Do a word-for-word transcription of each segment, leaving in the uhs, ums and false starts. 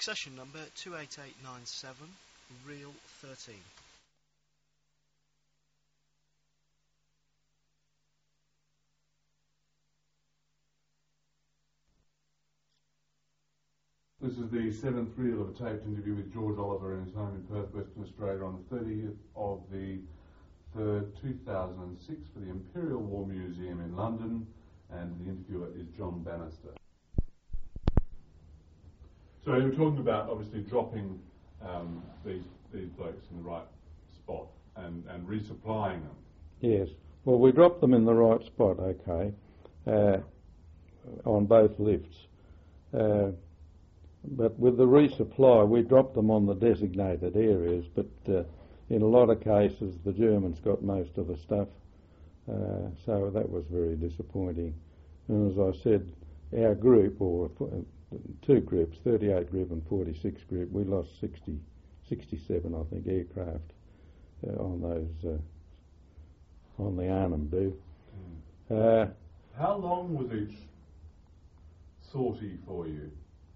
Succession number two eight eight nine seven, reel thirteen. This is the seventh reel of a taped interview with George Oliver in his home in Perth, Western Australia on the thirtieth of the third, two thousand six for the Imperial War Museum in London, and the interviewer is John Bannister. So you were talking about obviously dropping um, these these blokes in the right spot and, and resupplying them. Yes. Well, we dropped them in the right spot, okay, uh, on both lifts. Uh, but with the resupply, we dropped them on the designated areas, but uh, in a lot of cases the Germans got most of the stuff, uh, so that was very disappointing. And as I said, our group, or two groups, thirty-eight group and forty-six group, we lost sixty, sixty-seven, I think, aircraft uh, on those, uh, on the Arnhem do. Mm. Uh, How long was each sortie for you?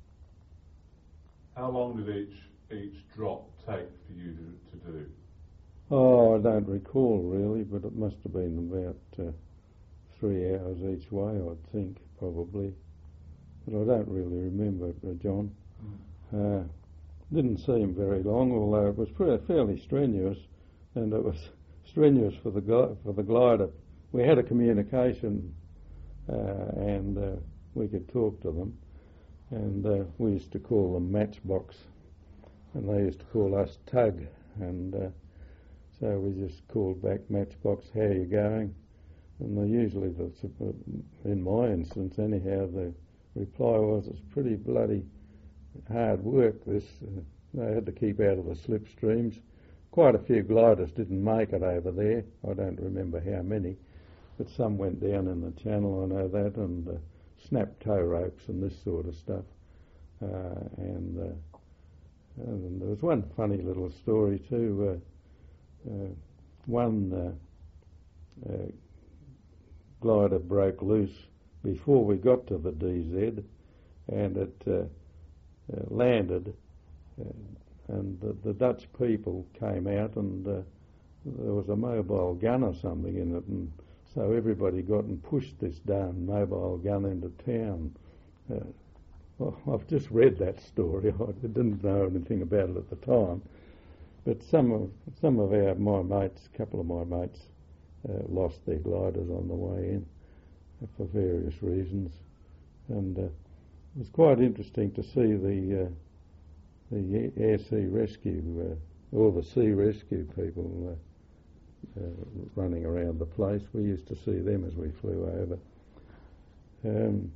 How long did each each drop take for you to, to do? Oh, I don't recall really, but it must have been about uh, three hours each way, I'd think, probably. But I don't really remember, uh, John. Mm. Uh, didn't seem very long, although it was pretty, fairly strenuous, and it was strenuous for the for the glider. We had a communication, uh, and uh, we could talk to them, and uh, we used to call them Matchbox, and they used to call us Tug, and uh, so we just called back Matchbox, how are you going? And they usually, in my instance anyhow, the reply was, it's pretty bloody hard work this. Uh, they had to keep out of the slipstreams. Quite a few gliders didn't make it over there. I don't remember how many, but some went down in the channel, I know that, and uh, snapped tow ropes and this sort of stuff. Uh, and, uh, and there was one funny little story too. Uh, uh, one uh, uh, glider broke loose before we got to the D Z, and it uh, uh, landed, uh, and the, the Dutch people came out, and uh, there was a mobile gun or something in it, and so everybody got and pushed this darn mobile gun into town. Uh, well, I've just read that story. I didn't know anything about it at the time, but some of some of our my mates, a couple of my mates, uh, lost their gliders on the way in for various reasons, and uh, it was quite interesting to see the uh, the air sea rescue uh, or the sea rescue people uh, uh, running around the place. We used to see them as we flew over. Um,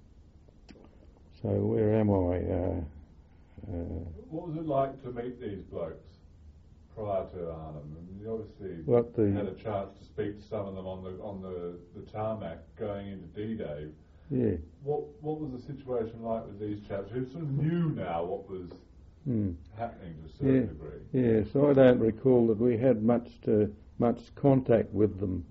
so where am I? Uh, uh, what was it like to meet these blokes prior to Arnhem? I mean, you obviously what the, had a chance to speak to some of them on the on the, the tarmac going into D-Day. Yeah. What what was the situation like with these chaps who sort of knew now what was mm. happening to a certain yeah. degree? Yeah. So I don't recall that we had much to much contact with them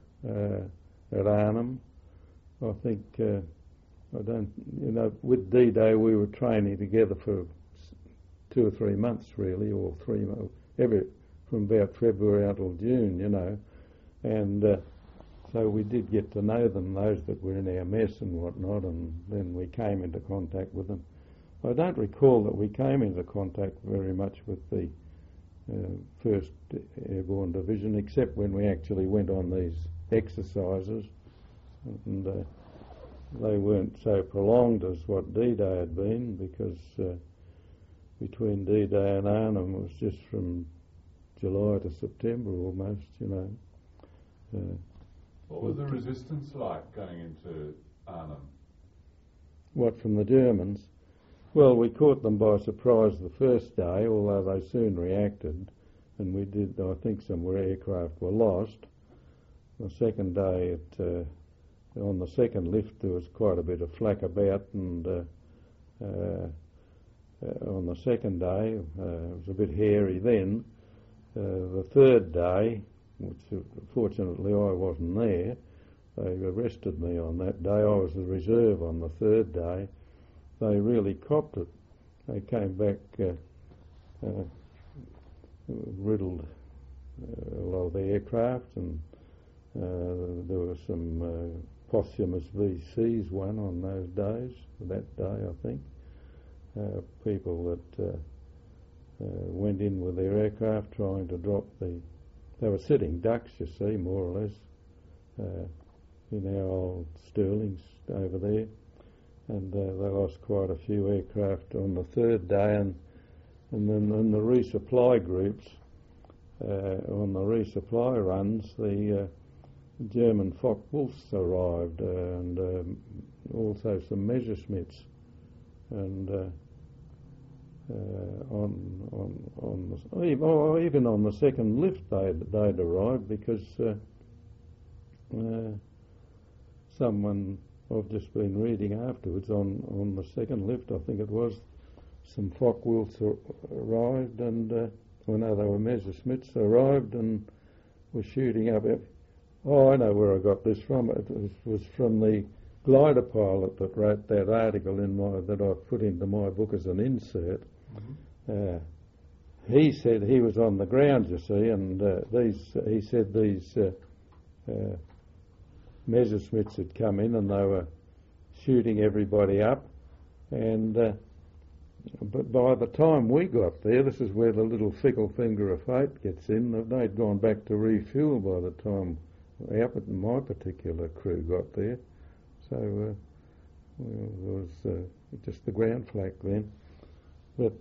uh, at Arnhem. I think uh, I don't you know with D-Day we were training together for two or three months really, or three months. Every, from about February until June, you know, and uh, so we did get to know them, those that were in our mess and whatnot, and then we came into contact with them. I don't recall that we came into contact very much with the uh, first Airborne Division, except when we actually went on these exercises, and uh, they weren't so prolonged as what D-Day had been, because uh, between D-Day and Arnhem it was just from July to September almost, you know. Uh, what was the resistance like going into Arnhem? What, from the Germans? Well, we caught them by surprise the first day, although they soon reacted, and we did, I think some aircraft were lost. The second day, it, uh, on the second lift, there was quite a bit of flak about, and uh, uh, Uh, on the second day, uh, it was a bit hairy then. Uh, the third day, which uh, fortunately I wasn't there, they arrested me on that day. I was the reserve on the third day. They really copped it. they came back uh, uh, riddled uh, a lot of the aircraft, and uh, there were some uh, posthumous V Cs won on those days, that day I think. Uh, people that uh, uh, went in with their aircraft trying to drop the, they were sitting ducks, you see, more or less, uh, in our old Stirlings over there, and uh, they lost quite a few aircraft on the third day, and and then in the resupply groups, uh, on the resupply runs, the uh, German Focke-Wulfs arrived, uh, and um, also some Messerschmitts, and uh, uh, on on on the, even, even on the second lift they'd, they'd arrived, because uh, uh, someone I've just been reading afterwards on on the second lift, I think it was, some Focke-Wulfs arrived, and uh, well, no, they were Messerschmitts arrived and were shooting up. Oh, I know where I got this from. It was, was from the glider pilot that wrote that article in my that I put into my book as an insert. Mm-hmm. Uh, he said he was on the ground, you see, and uh, these he said these uh, uh, Messerschmitts had come in and they were shooting everybody up, and uh, but by the time we got there, this is where the little fickle finger of fate gets in. They'd gone back to refuel by the time our, my particular crew got there. So uh, well, it was uh, just the ground flak then. But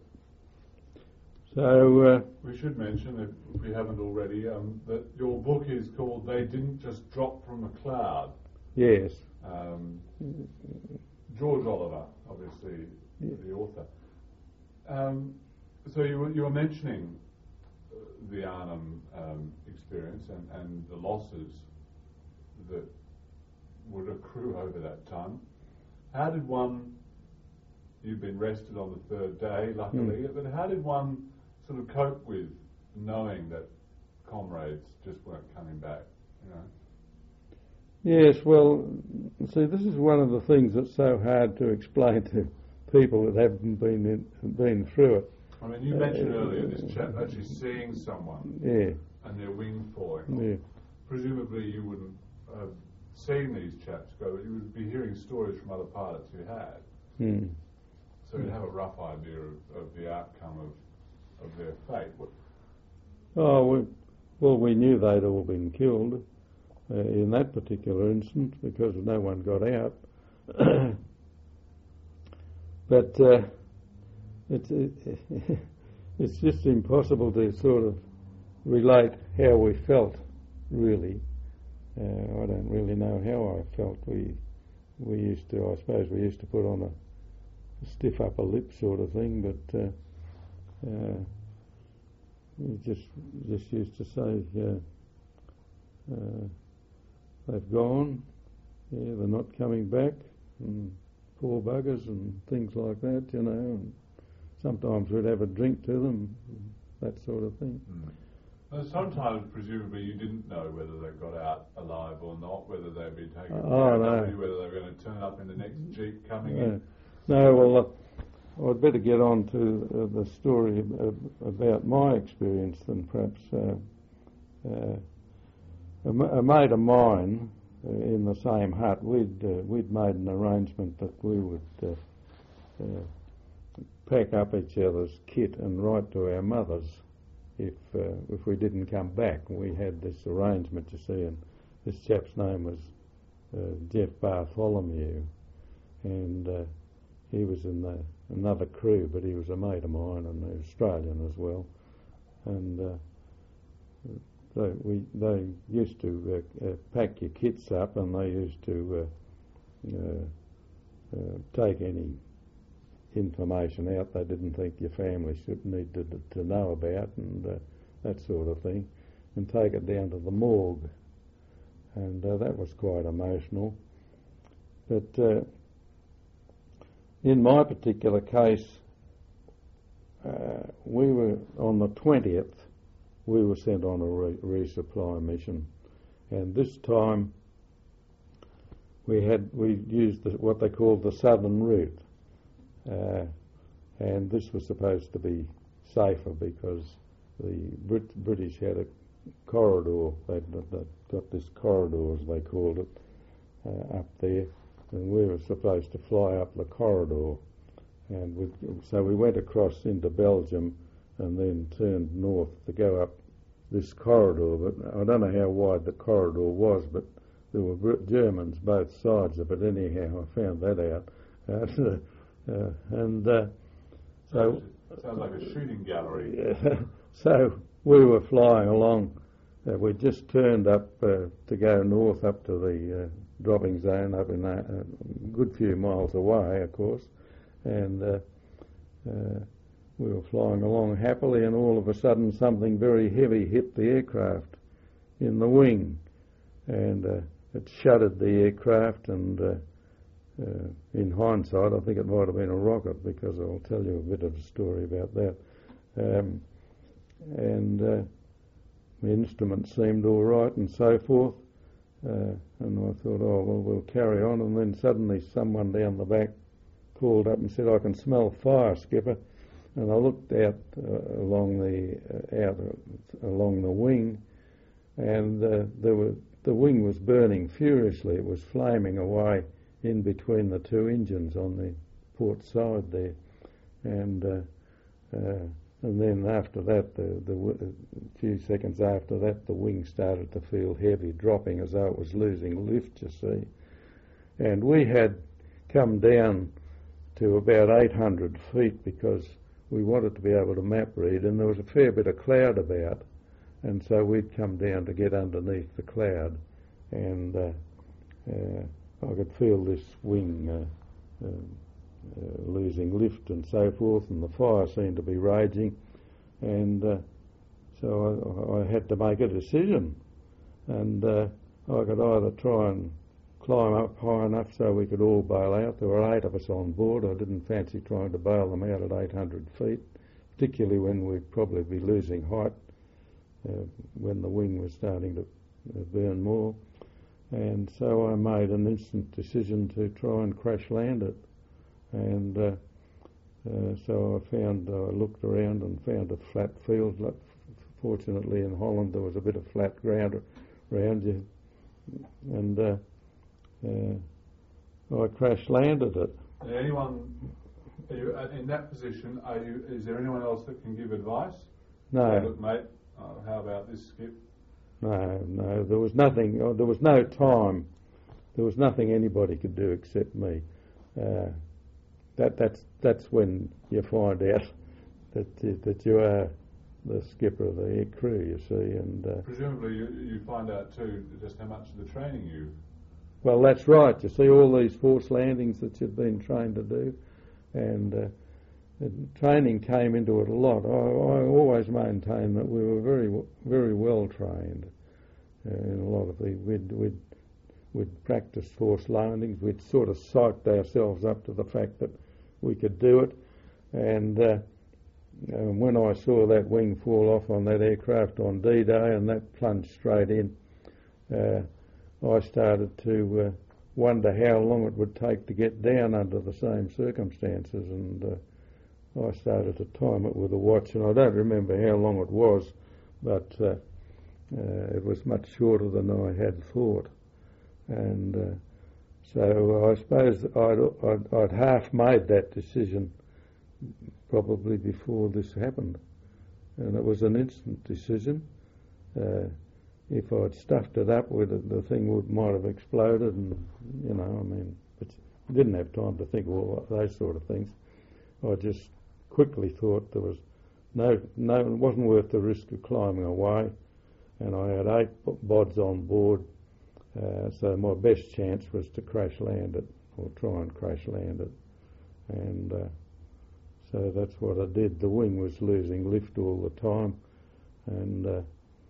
so uh, we should mention, if, if we haven't already, um, that your book is called "They Didn't Just Drop from a Cloud." Yes. Um, George Oliver, obviously, yeah. the author. Um, so you were, you were mentioning the Arnhem um, experience and, and the losses that would accrue over that time. How did one, you've been rested on the third day, luckily, mm. but how did one sort of cope with knowing that comrades just weren't coming back, you know? Yes, well, see, this is one of the things that's so hard to explain to people that haven't been in, been through it. I mean, you mentioned uh, earlier this chap actually seeing someone yeah. and their wing falling. Yeah. Presumably you wouldn't have seen these chaps go, but you would be hearing stories from other pilots who had. Mm. So you'd have a rough idea of, of the outcome of, of their fate. What? Oh, we, well, we knew they'd all been killed uh, in that particular instance because no one got out. But uh, it's it, it's just impossible to sort of relate how we felt, really. Uh, I don't really know how I felt. We we used to, I suppose, we used to put on a stiff upper lip sort of thing, but uh, uh, we just just used to say, uh, uh, they've gone, yeah, they're not coming back, and poor buggers and things like that, you know, and sometimes we'd have a drink to them, that sort of thing. Mm. Well, sometimes, presumably, you didn't know whether they got out alive or not, whether they'd been taken uh, to oh, no. whether they were going to turn up in the next Jeep coming uh, in. No, well, uh, I'd better get on to uh, the story ab- about my experience than perhaps uh, uh, a, ma- a mate of mine Uh, in the same hut, we'd uh, we'd made an arrangement that we would uh, uh, pack up each other's kit and write to our mothers if uh, if we didn't come back. We had this arrangement, you see, and this chap's name was uh, Jeff Bartholomew, and uh, he was in the another crew, but he was a mate of mine and an Australian as well, and. Uh, So we they used to uh, uh, pack your kits up, and they used to uh, uh, uh, take any information out they didn't think your family should need to, to know about, and uh, that sort of thing, and take it down to the morgue, and uh, that was quite emotional. But uh, in my particular case, uh, we were on the twentieth. We were sent on a re- resupply mission, and this time we had we used the, what they called the southern route, uh, and this was supposed to be safer because the Brit- British had a corridor. They'd, they'd got this corridor, as they called it, uh, up there, and we were supposed to fly up the corridor. And we, so we went across into Belgium and then turned north to go up this corridor. But I don't know how wide the corridor was, but there were Brit- Germans both sides of it. Anyhow, I found that out. Uh, uh, and uh, so sounds like a shooting gallery. Yeah, so we were flying along. Uh, we just turned up uh, to go north up to the uh, dropping zone up in a uh, good few miles away, of course, and uh, uh, we were flying along happily, and all of a sudden something very heavy hit the aircraft in the wing, and uh, it shuttered the aircraft, and uh, uh, in hindsight I think it might have been a rocket, because I'll tell you a bit of a story about that. Um, and uh, the instruments seemed all right and so forth, uh, and I thought, oh well, we'll carry on, and then suddenly someone down the back called up and said, I can smell fire, Skipper. And I looked out uh, along the uh, out uh, along the wing, and uh, there were the wing was burning furiously. It was flaming away in between the two engines on the port side there, and uh, uh, and then after that, the, the a few seconds after that, the wing started to feel heavy, dropping as though it was losing lift. You see, and we had come down to about eight hundred feet because we wanted to be able to map read, and there was a fair bit of cloud about, and so we'd come down to get underneath the cloud, and uh, uh, I could feel this wing uh, uh, uh, losing lift and so forth, and the fire seemed to be raging, and uh, so I, I had to make a decision, and uh, I could either try and climb up high enough so we could all bail out. There were eight of us on board. I didn't fancy trying to bail them out at eight hundred feet, particularly when we'd probably be losing height uh, when the wing was starting to uh, burn more. And so I made an instant decision to try and crash land it. And uh, uh, so I found, I uh, looked around and found a flat field. Fortunately in Holland there was a bit of flat ground around you, and uh, Uh, I crash landed it. Anyone are you in that position? Are you? Is there anyone else that can give advice? No. Hey, look, mate. Uh, how about this, Skip? No, no. There was nothing. Oh, there was no time. There was nothing anybody could do except me. Uh, that that's that's when you find out that you, that you are the skipper of the air crew. You see, and uh, presumably you, you find out too just how much of the training you. Well, that's right. You see, all these forced landings that you've been trained to do, and, uh, and training came into it a lot. I, I always maintain that we were very, very well trained uh, in a lot of the. We'd, we'd, we'd practice forced landings. We'd sort of psyched ourselves up to the fact that we could do it. And uh, uh, when I saw that wing fall off on that aircraft on D-Day, and that plunged straight in, Uh, I started to uh, wonder how long it would take to get down under the same circumstances, and uh, I started to time it with a watch, and I don't remember how long it was, but uh, uh, it was much shorter than I had thought. And uh, so I suppose I'd, I'd, I'd half made that decision probably before this happened, and it was an instant decision. Uh, If I'd stuffed it up with it, the thing would might have exploded, and you know, I mean, but I didn't have time to think of all those sort of things. I just quickly thought there was no, no, it wasn't worth the risk of climbing away, and I had eight bods on board, uh, so my best chance was to crash land it, or try and crash land it, and uh, so that's what I did. The wing was losing lift all the time, and uh,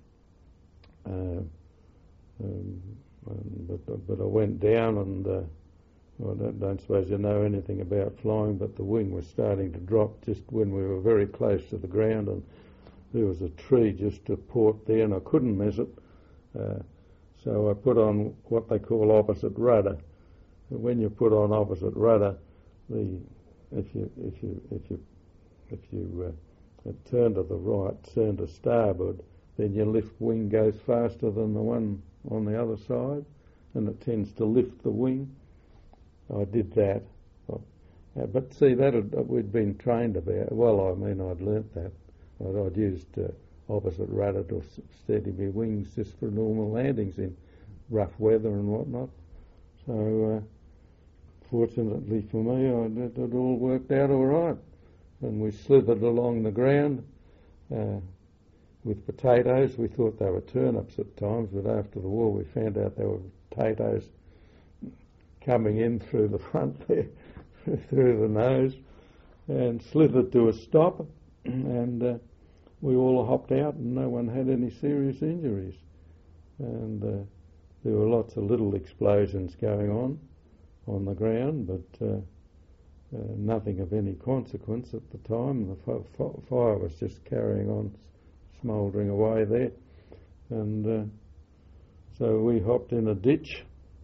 Uh, um, but but I went down, and uh, I don't, don't suppose you know anything about flying, but the wing was starting to drop just when we were very close to the ground, and there was a tree just to port there, and I couldn't miss it. Uh, so I put on what they call opposite rudder. When you put on opposite rudder, the if you if you if you if you uh, turn to the right, turn to starboard, then your lift wing goes faster than the one on the other side, and it tends to lift the wing. I did that. Uh, but see, that had, we'd been trained about. Well, I mean, I'd learnt that. I'd, I'd used uh, opposite rudder to steady my wings just for normal landings in rough weather and whatnot. So, uh, fortunately for me, I, it, it all worked out all right. And we slithered along the ground uh, with potatoes. We thought they were turnips at times, but after the war we found out they were potatoes coming in through the front there, through the nose, and slithered to a stop, and uh, we all hopped out and no one had any serious injuries. And uh, there were lots of little explosions going on on the ground, but uh, uh, nothing of any consequence at the time. The f- f- fire was just carrying on, smouldering away there. And uh, so we hopped in a ditch,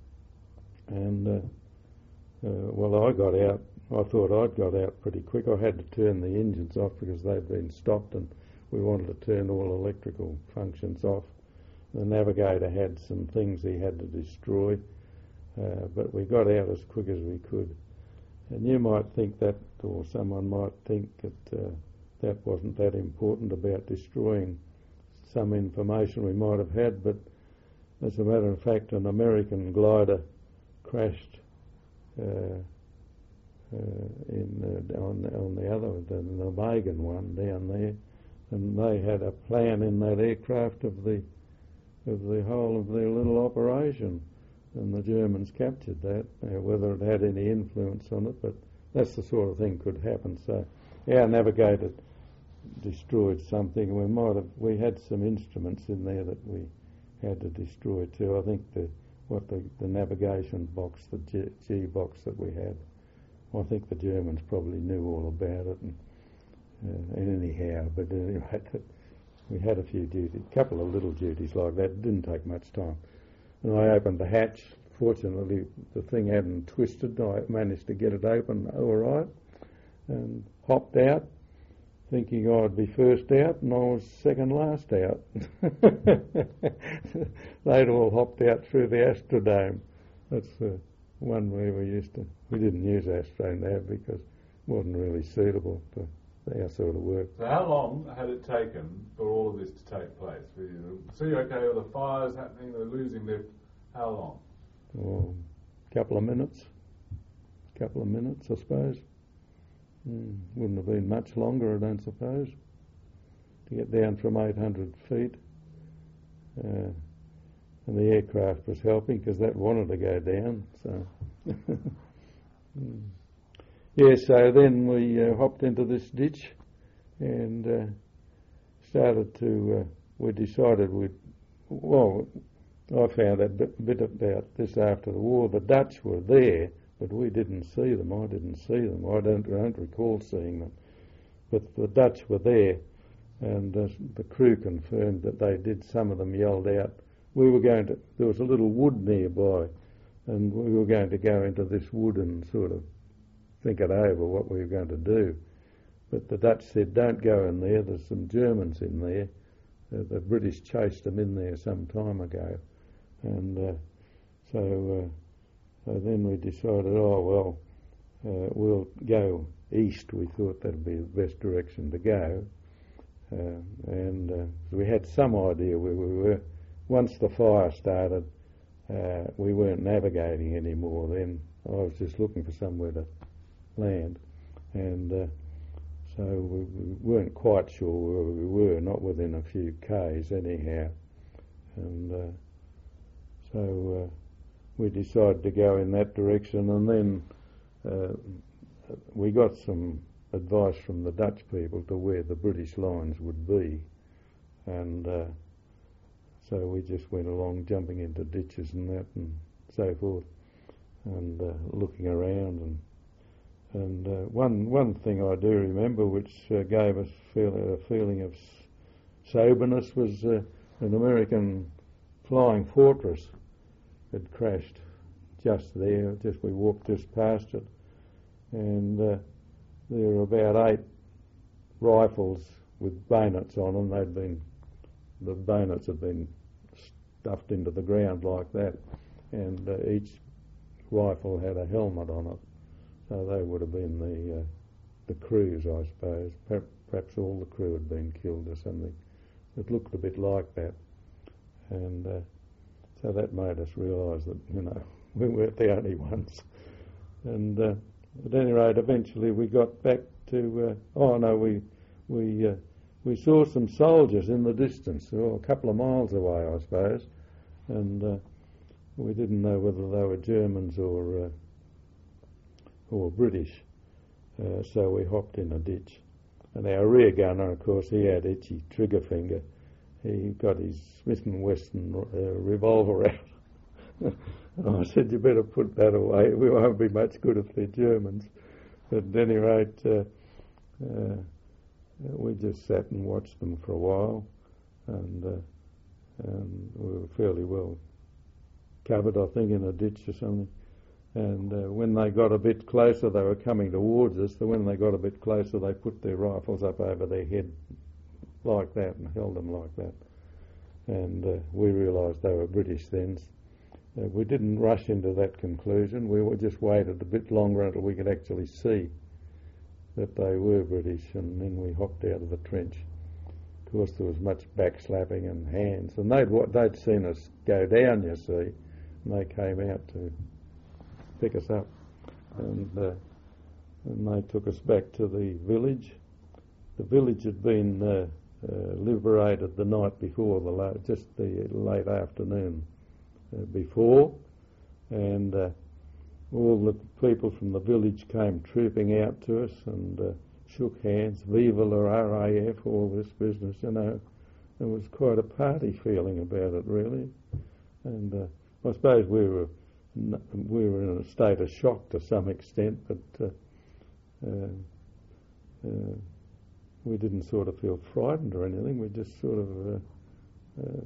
and uh, uh, well, I got out. I thought I'd got out pretty quick. I had to turn the engines off because they'd been stopped, and we wanted to turn all electrical functions off. The navigator had some things he had to destroy, uh, but we got out as quick as we could. And you might think that, or someone might think that uh, that wasn't that important about destroying some information we might have had, but as a matter of fact, an American glider crashed uh, uh, in uh, on, on the other, the, the Megan one down there, and they had a plan in that aircraft of the of the whole of their little operation, and the Germans captured that. Uh, whether it had any influence on it, but that's the sort of thing could happen. So our navigator destroyed something. We might have we had some instruments in there that we had to destroy too. I think the what the, the navigation box, the G, G box that we had, I think the Germans probably knew all about it, and, uh, and anyhow, but anyway, we had a few duties, a couple of little duties like that. It didn't take much time. And I opened the hatch. Fortunately, the thing hadn't twisted. I managed to get it open all right, and hopped out, thinking I'd be first out, and I was second last out. They'd all hopped out through the Astrodome. That's the one where we used to, we didn't use Astronav because it wasn't really suitable for our sort of work. So how long had it taken for all of this to take place? We see, okay, all the fires happening, the losing lift, how long? Well, a couple of minutes. A couple of minutes, I suppose. Mm, wouldn't have been much longer, I don't suppose, to get down from eight hundred feet. Uh, and the aircraft was helping because that wanted to go down. So, mm. Yeah, so then we uh, hopped into this ditch and uh, started to, uh, we decided we'd, well, I found out a bit, bit about this after the war. The Dutch were there, but we didn't see them. I didn't see them. I don't, I don't recall seeing them. But the Dutch were there, and uh, the crew confirmed that they did. Some of them yelled out. We were going to, there was a little wood nearby, and we were going to go into this wood and sort of think it over what we were going to do. But the Dutch said, don't go in there, there's some Germans in there. Uh, the British chased them in there some time ago. And uh, so, uh, so then we decided, oh, well, uh, we'll go east. We thought that would be the best direction to go. Uh, and uh, we had some idea where we were. Once the fire started, uh, we weren't navigating anymore then. I was just looking for somewhere to land, and uh, so we, we weren't quite sure where we were, not within a few k's anyhow, and uh, so uh, we decided to go in that direction, and then uh, we got some advice from the Dutch people to where the British lines would be, and uh, so we just went along jumping into ditches and that and so forth, and uh, looking around. and And uh, one one thing I do remember, which uh, gave us feel, a feeling of soberness, was uh, an American flying Fortress had crashed just there. Just we walked just past it, and uh, there were about eight rifles with bayonets on them. They'd been, the bayonets had been stuffed into the ground like that, and uh, each rifle had a helmet on it. So they would have been the uh, the crews, I suppose. Perhaps all the crew had been killed or something. It looked a bit like that, and uh, so that made us realise that, you know, we weren't the only ones. And uh, at any rate, eventually we got back to. Uh, oh no, we we uh, we saw some soldiers in the distance, oh, a couple of miles away, I suppose, and uh, we didn't know whether they were Germans or uh, or British. Uh, so we hopped in a ditch. And our rear gunner, of course, he had itchy trigger finger. He got his Smith and Wesson uh, revolver out. And I said, you better put that away. We won't be much good if they're Germans. But at any rate, uh, uh, we just sat and watched them for a while. And, uh, and we were fairly well covered, I think, in a ditch or something. And uh, when they got a bit closer, they were coming towards us. So when they got a bit closer, they put their rifles up over their head like that and held them like that. And uh, we realised they were British then. Uh, we didn't rush into that conclusion. We were just waited a bit longer until we could actually see that they were British, and then we hopped out of the trench. Of course, there was much backslapping and hands, and they'd they'd seen us go down, you see, and they came out to pick us up, and, uh, and they took us back to the village. The village had been uh, uh, liberated the night before, the la- just the late afternoon uh, before, and uh, all the people from the village came trooping out to us and uh, shook hands, Viva la R A F, all this business, you know. There was quite a party feeling about it, really, and uh, I suppose we were we were in a state of shock to some extent, but uh, uh, uh, we didn't sort of feel frightened or anything. We just sort of uh, uh,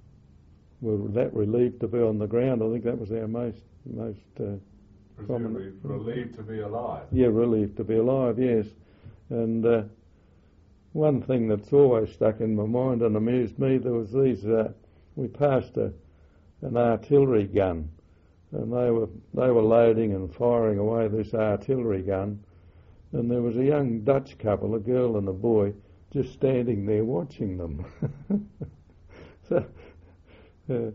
were that relieved to be on the ground. I think that was our most most uh, Presumably relieved to be alive. Yeah, relieved to be alive, yes. And uh, one thing that's always stuck in my mind and amused me, there was these, uh, we passed a, an artillery gun, and they were they were loading and firing away this artillery gun, and there was a young Dutch couple, a girl and a boy, just standing there watching them. so, uh,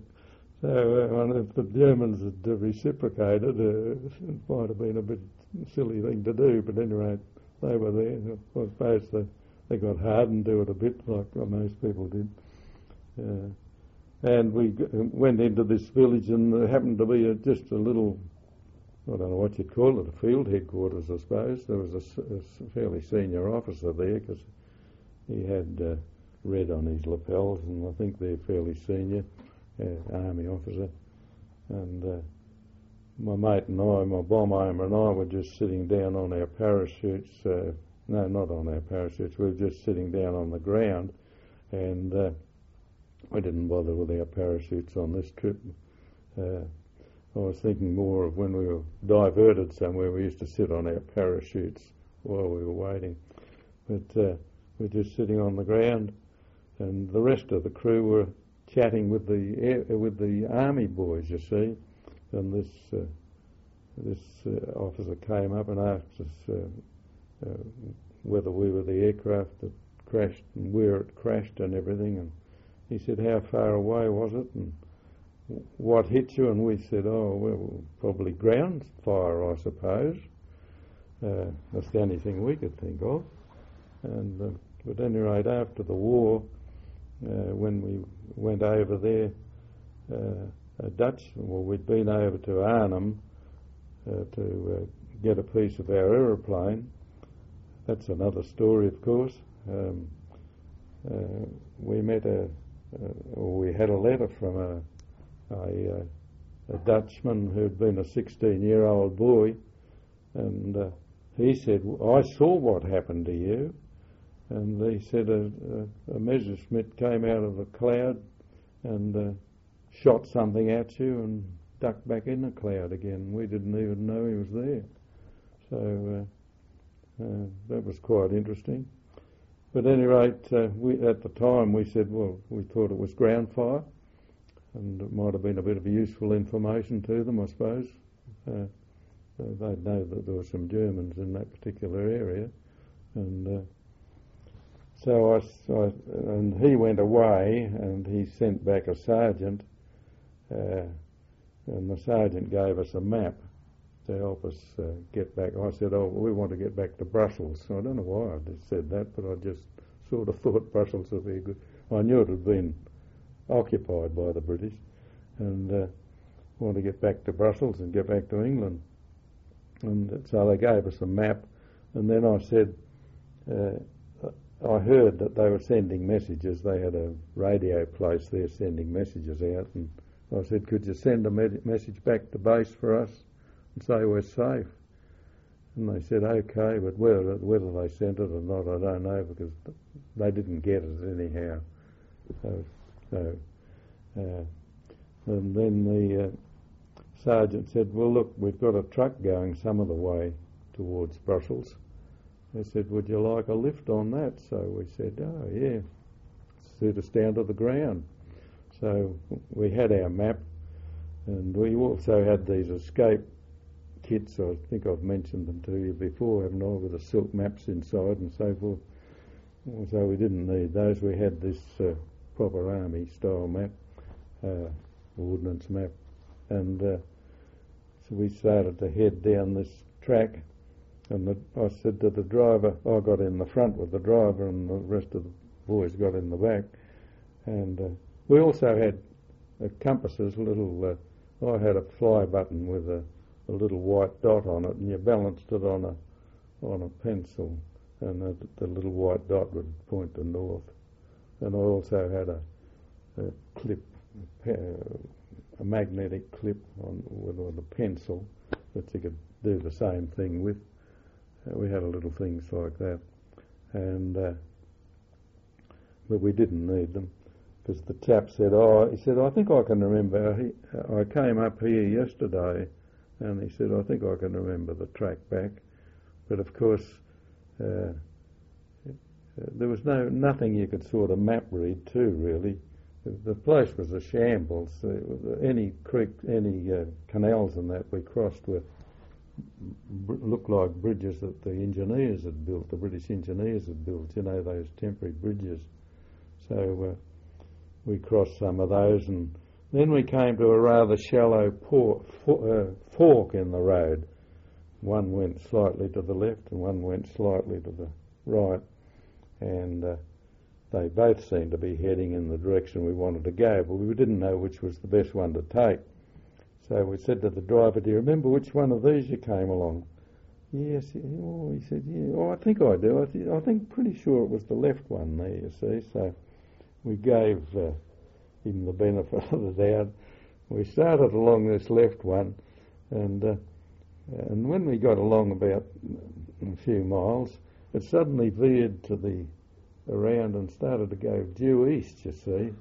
so uh, if the Germans had reciprocated, uh, it might have been a bit silly thing to do, but anyway, they were there. I suppose they, they got hardened to it a bit, like most people did. Uh, And we g- went into this village, and there happened to be a, just a little, I don't know what you'd call it, a field headquarters, I suppose. There was a, s- a s- fairly senior officer there, because he had uh, red on his lapels, and I think they're fairly senior, uh, army officer. And uh, my mate and I, my bomb aimer and I, were just sitting down on our parachutes. Uh, no, not on our parachutes. We were just sitting down on the ground, and Uh, we didn't bother with our parachutes on this trip. Uh, I was thinking more of when we were diverted somewhere, we used to sit on our parachutes while we were waiting. But uh, we're just sitting on the ground, and the rest of the crew were chatting with the air, with the army boys, you see. And this uh, this uh, officer came up and asked us uh, uh, whether we were the aircraft that crashed and where it crashed and everything. And he said, how far away was it, and what hit you? And we said, oh, well, probably ground fire, I suppose. Uh, that's the only thing we could think of. And uh, but at any rate, after the war, uh, when we went over there, uh, a Dutch, well, we'd been over to Arnhem uh, to uh, get a piece of our aeroplane. That's another story, of course. Um, uh, we met a Uh, we had a letter from a, a, a Dutchman who'd been a sixteen-year-old boy, and uh, he said, I saw what happened to you. And he said a, a, a Messerschmitt came out of a cloud and uh, shot something at you and ducked back in the cloud again. We didn't even know he was there. So uh, uh, that was quite interesting. but at any rate, uh, we, at the time we said, well, we thought it was ground fire, and it might have been a bit of useful information to them, I suppose. Uh, they'd know that there were some Germans in that particular area, and uh, so I, I, and he went away, and he sent back a sergeant, uh, and the sergeant gave us a map to help us uh, get back. I said, oh, we want to get back to Brussels. I don't know why I just said that, but I just sort of thought Brussels would be good. I knew it had been occupied by the British, and uh, want to get back to Brussels and get back to England. And so they gave us a map, and then I said, uh, I heard that they were sending messages. They had a radio place there sending messages out, and I said, could you send a med- message back to base for us and say we're safe? And they said, okay, but whether, whether they sent it or not, I don't know, because they didn't get it anyhow. So, so uh, and then the uh, sergeant said, well, look, we've got a truck going some of the way towards Brussels. They said, would you like a lift on that? So we said, oh, yeah, suit us down to the ground. So we had our map, and we also had these escape kits. I think I've mentioned them to you before, haven't I, with the silk maps inside and so forth. So we didn't need those. We had this uh, proper army-style map, uh, ordnance map, and uh, so we started to head down this track. And the, I said to the driver, I got in the front with the driver, and the rest of the boys got in the back. And uh, we also had uh, compasses, little. Uh, I had a fly button with a, a little white dot on it, and you balanced it on a on a pencil, and the, the little white dot would point to north. And I also had a, a clip, a, a magnetic clip on with, with a pencil that you could do the same thing with. Uh, we had a little things like that, and uh, but we didn't need them, because the chap said, oh, he said, I think I can remember, he, I came up here yesterday, and he said, I think I can remember the track back. But of course, uh, there was no nothing you could sort of map read to, really. The place was a shambles. Uh, any creek, any uh, canals and that we crossed were looked like bridges that the engineers had built, the British engineers had built, you know, those temporary bridges. So uh, we crossed some of those, and then we came to a rather shallow por- for, uh, fork in the road. One went slightly to the left and one went slightly to the right, and uh, they both seemed to be heading in the direction we wanted to go, but we didn't know which was the best one to take. So we said to the driver, do you remember which one of these you came along? Yes. Oh, he said, yeah. Oh, I think I do. I, th- I think pretty sure it was the left one there, you see. So we gave uh, him the benefit of the doubt. We started along this left one, and uh, and when we got along about a few miles, it suddenly veered to the around and started to go due east, you see.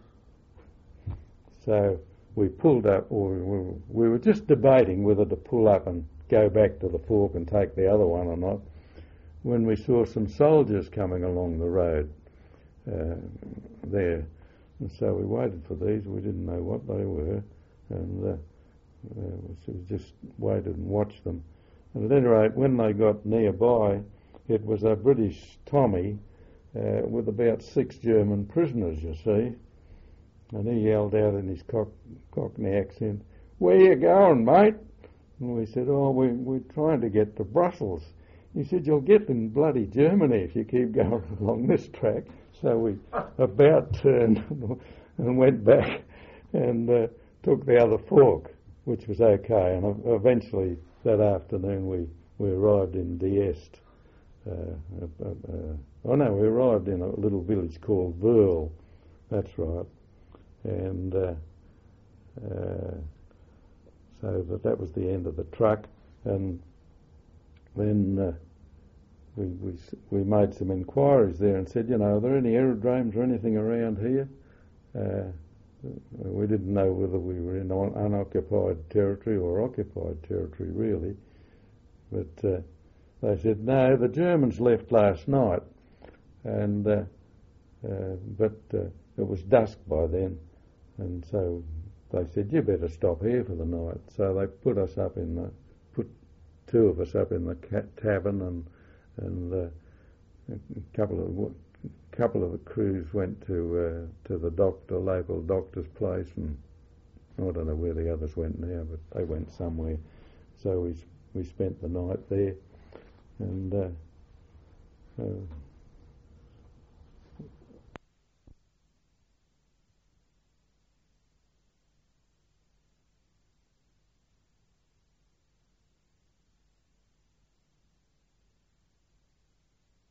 So we pulled up, or we were just debating whether to pull up and go back to the fork and take the other one or not, when we saw some soldiers coming along the road uh, there. And so we waited for these. We didn't know what they were, and uh, uh, we just waited and watched them. And at any rate, when they got nearby, it was a British Tommy uh, with about six German prisoners, you see. And he yelled out in his cock, Cockney accent, "Where you going, mate?" And we said, "Oh, we, we're trying to get to Brussels." He said, "You'll get in bloody Germany if you keep going along this track." So we about turned and went back and uh, took the other fork, which was okay. And eventually that afternoon we, we arrived in Diest. Uh, uh, uh, oh no, we arrived in a little village called Verl. That's right. And uh, uh, so that, that was the end of the truck, and then uh, we, we we made some inquiries there and said, you know, are there any aerodromes or anything around here? Uh, we didn't know whether we were in un- unoccupied territory or occupied territory, really, but uh, they said, no, the Germans left last night, and uh, uh, but uh, it was dusk by then, and so they said, you better stop here for the night. So they put us up in the, put two of us up in the ca- tavern, and and uh, a couple of a couple of the crews went to uh, to the doctor, local doctor's place, and I don't know where the others went now, but they went somewhere. So we we spent the night there, and uh, uh,